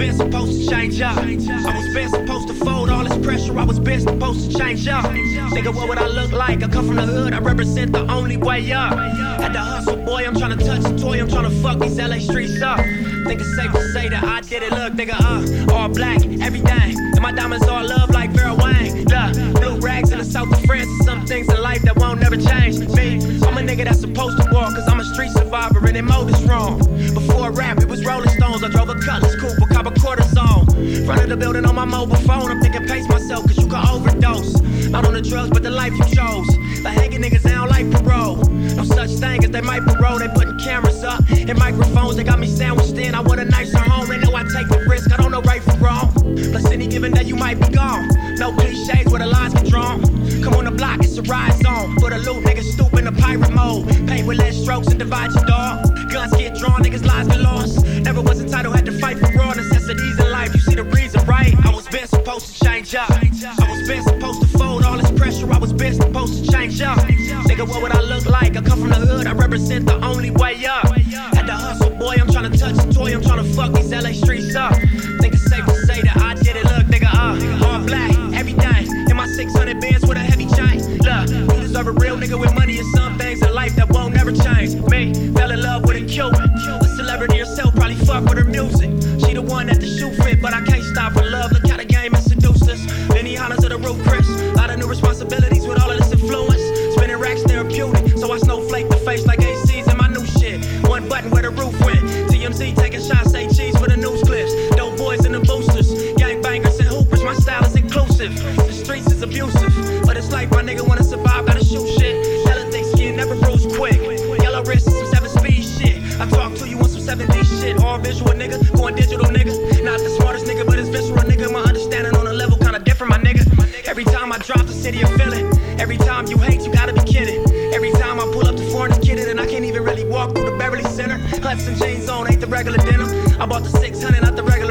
been supposed to change up. I was been supposed to fold all this pressure. I was been supposed to change up. Nigga, what would I look like? I come from the hood, I represent the only way up. Had to hustle, boy, I'm tryna touch the toy, I'm tryna fuck these LA streets up. Think it's safe to say that I did it, look, nigga, all black, everything. And my diamonds all love like Vera Wang. Look, blue rags in the south of France, and some things in life that won't never change. Me, I'm a nigga that's supposed to walk, cause I'm a street survivor and they mode is wrong. Before rap, it was Rolling Stones, I drove a Cutlass coupe, a cop a cortisone. Front of the building on my mobile phone, I'm thinking pace myself, cause you can overdose. Not on the drugs, but the life you chose. Like hanging niggas, they don't like parole. No such thing as they might parole, they putting cameras up and microphones, they got me sandwiched in. I want a nicer home, they know I take the risk, I don't know right from wrong. Plus any given day you might be gone. No cliches where the lines get drawn. Come on the block, it's a ride zone. For the loot, niggas stoop in the pirate mode. Paint with less strokes and divide your dog. Guns get drawn, niggas lives get lost. Never was entitled, had to fight for raw necessities in life. You see the reason, right? I was been supposed to change up. I was been supposed to fold all this pressure. I was been supposed to change up. Nigga, what would I look like? I come from the hood, I represent the only way up. Had to hustle, boy, I'm tryna touch the toy, I'm tryna fuck these LA streets up. Think it's safe to say that I did it, look, nigga, all black, everything. In my 600 bands with a heavy chain. Look, you deserve a real nigga with money and some things in life that won't never change. Me, fell in love with a Cuban. A celebrity herself, probably fuck with her music. She the one that the shoe fit, but I can't stop her love. Look how the game has seduced us. Benny Hanna's to the roof, Chris. Lot of new responsibilities with all of this influence. Spinning racks therapeutic, so I snowflake the face like AC's in my new shit. One button where the roof went. TMZ taking shots, say cheese for the news clips. Dope boys and the boosters, gangbangers and hoopers. My style is inclusive. The streets is abusive, but it's like my nigga wanna survive, gotta shoot shit. Yellow thick skin, never bruise quick. Yellow wrist, some 7-speed shit. I talk to you on some 7D shit. All visual nigga, going digital nigga. Not the smartest nigga, but it's visceral nigga. My understanding on a level kinda different, my nigga. Every time I drop the city of feeling. Every time you hate, you gotta be kidding. Every time I pull up to foreign kidding, and I can't even really walk through the Beverly Center. Hudson jeans on, ain't the regular denim. I bought the 600, not the regular.